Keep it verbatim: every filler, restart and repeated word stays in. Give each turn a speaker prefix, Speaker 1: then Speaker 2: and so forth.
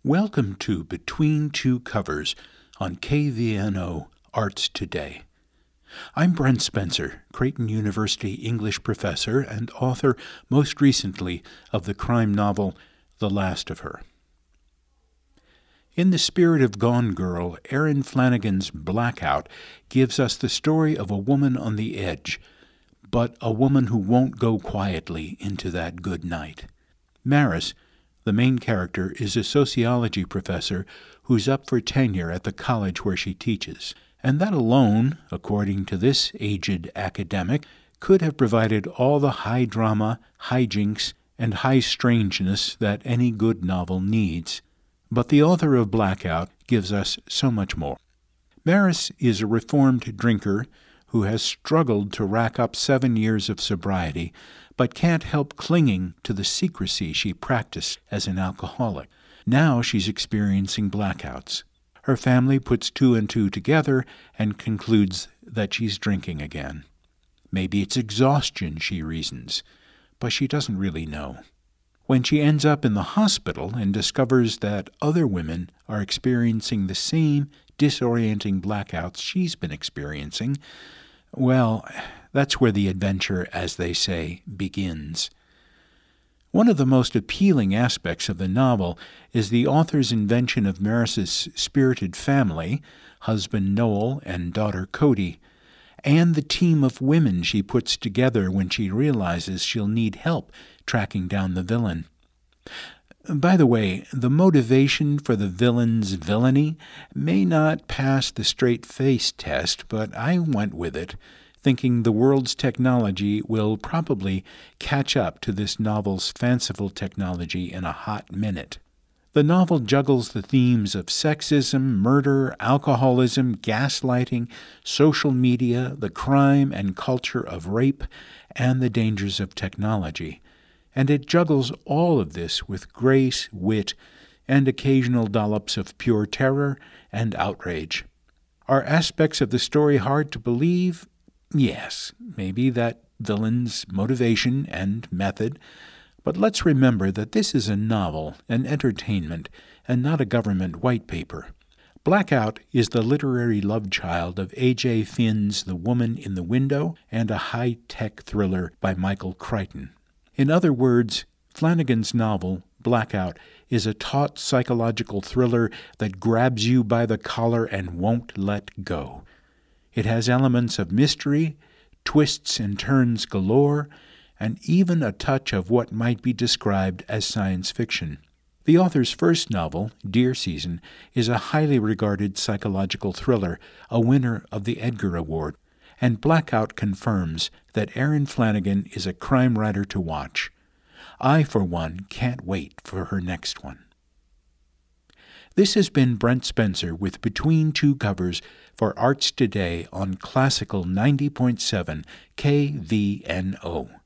Speaker 1: Welcome to Between Two Covers on K V N O Arts Today. I'm Brent Spencer, Creighton University English professor and author, most recently, of the crime novel The Last of Her. In the spirit of Gone Girl, Erin Flanagan's Blackout gives us the story of a woman on the edge, but a woman who won't go quietly into that good night. Maris, the main character, is a sociology professor who's up for tenure at the college where she teaches, and that alone, according to this aged academic, could have provided all the high drama, hijinks, and high strangeness that any good novel needs. But the author of Blackout gives us so much more. Maris is a reformed drinker who has struggled to rack up seven years of sobriety, but can't help clinging to the secrecy she practiced as an alcoholic. Now she's experiencing blackouts. Her family puts two and two together and concludes that she's drinking again. Maybe it's exhaustion, she reasons, but she doesn't really know. When she ends up in the hospital and discovers that other women are experiencing the same disorienting blackouts she's been experiencing, well, that's where the adventure, as they say, begins. One of the most appealing aspects of the novel is the author's invention of Maris's spirited family, husband Noel and daughter Cody, and the team of women she puts together when she realizes she'll need help tracking down the villain. By the way, the motivation for the villain's villainy may not pass the straight-face test, but I went with it, thinking the world's technology will probably catch up to this novel's fanciful technology in a hot minute. The novel juggles the themes of sexism, murder, alcoholism, gaslighting, social media, the crime and culture of rape, and the dangers of technology. And it juggles all of this with grace, wit, and occasional dollops of pure terror and outrage. Are aspects of the story hard to believe? Yes, maybe that villain's motivation and method, but let's remember that this is a novel, an entertainment, and not a government white paper. Blackout is the literary love child of A J Finn's The Woman in the Window and a high-tech thriller by Michael Crichton. In other words, Flanagan's novel, Blackout, is a taut psychological thriller that grabs you by the collar and won't let go. It has elements of mystery, twists and turns galore, and even a touch of what might be described as science fiction. The author's first novel, Deer Season, is a highly regarded psychological thriller, a winner of the Edgar Award, and Blackout confirms that Erin Flanagan is a crime writer to watch. I, for one, can't wait for her next one. This has been Brent Spencer with Between Two Covers for Arts Today on Classical ninety point seven K V N O.